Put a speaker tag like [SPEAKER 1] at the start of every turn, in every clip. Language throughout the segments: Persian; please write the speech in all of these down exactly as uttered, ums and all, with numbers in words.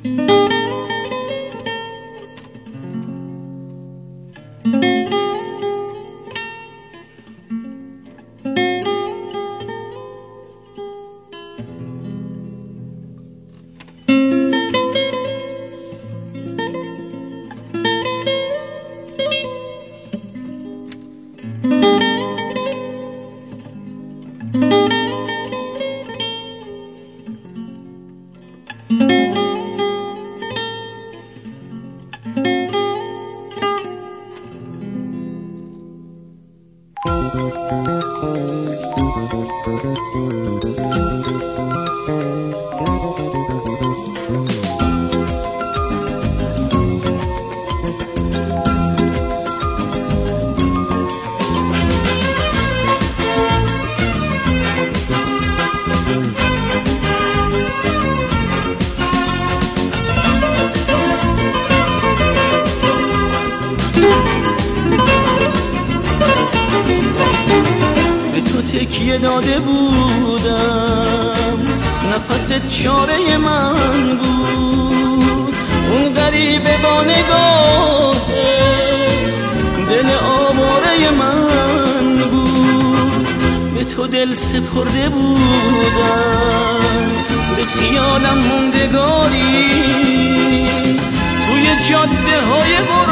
[SPEAKER 1] تکیه داده بودم، نفست چاره من بود. اون غریبه با نگاه دل آواره من بود. به تو دل سپرده بودم، به خیالم موندگاری توی جاده های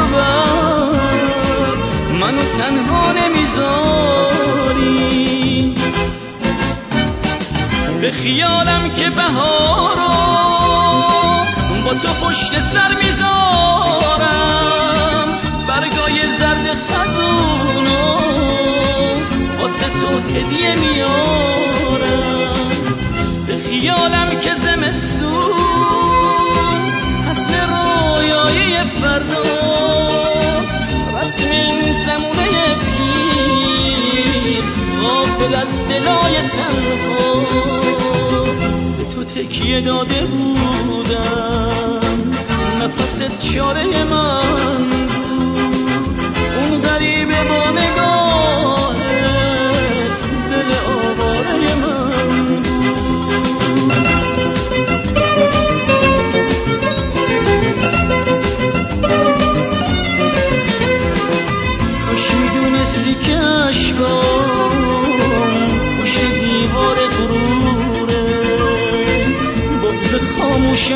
[SPEAKER 1] غربت، منو تنها نمیذاری. به خیالم که بهارو با تو پشت سر میذارم، برگای زرد خزونو واسه تو هدیه میارم. به خیالم که زمستون اصل رویایی فرداست، رسم این زمونه پیر غافل از دلای تنهاست. به تو تکیه داده بودم، نفست چاره من بود. اون غریبه با نگاهت دل آواره من بود. کاش میدونستی که عشقام پشت دیوار غروره، بغض خاموش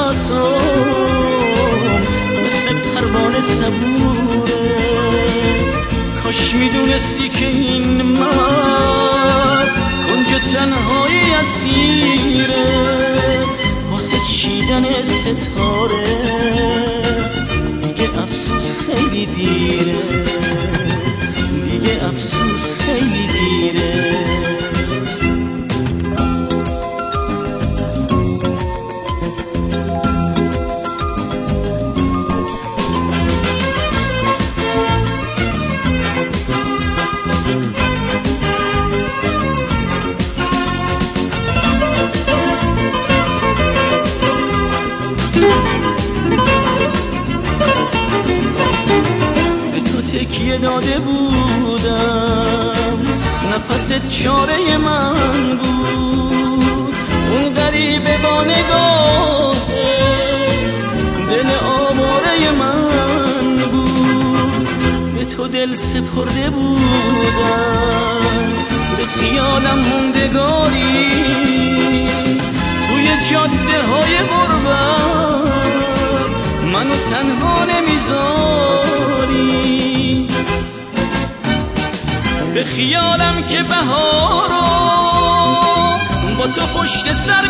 [SPEAKER 1] نفسام مثل پروانه صبوره. کاش میدونستی که این مرد کنج تنهایی اسیره، واسه چیدن ستاره دیگه افسوس خیلی دیره، دیگه افسوس خیلی دیره. تکیه داده بودم، نفست چاره من بود. اون غریبه با نگاه دل آواره من بود. به تو دل سپرده بودم، به خیالم موندگاری توی جاده های غربت، منو تنها نمیذاری. به خیالم که بهارو با تو پشت سر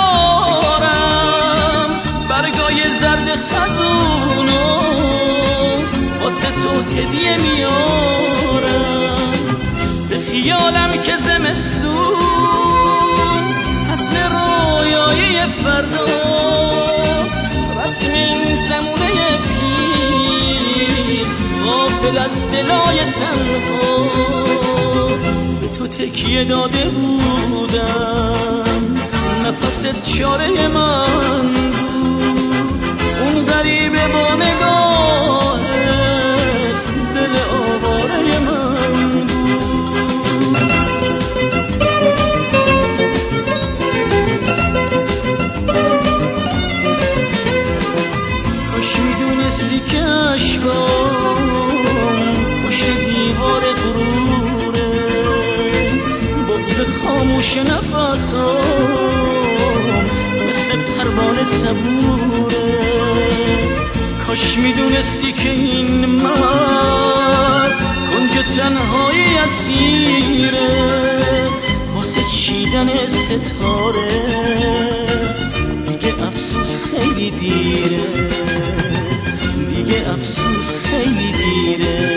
[SPEAKER 1] میذارم، برگای زرد خزونو واسه تو هدیه میارم. به خیالم که زمستون اصل رویایی فرداست، رسم این زمونه پیر غافل از دلای تنهاست. به تو تکیه داده بودم، نفست چاره من بود. اون غریبه با نگاهت دل آواره من بود. دل صبوره. کاش میدونستی که این مرد کنج تنهایی اسیره، واسه چیدن ستاره دیگه افسوس خیلی دیره، دیگه افسوس خیلی دیره.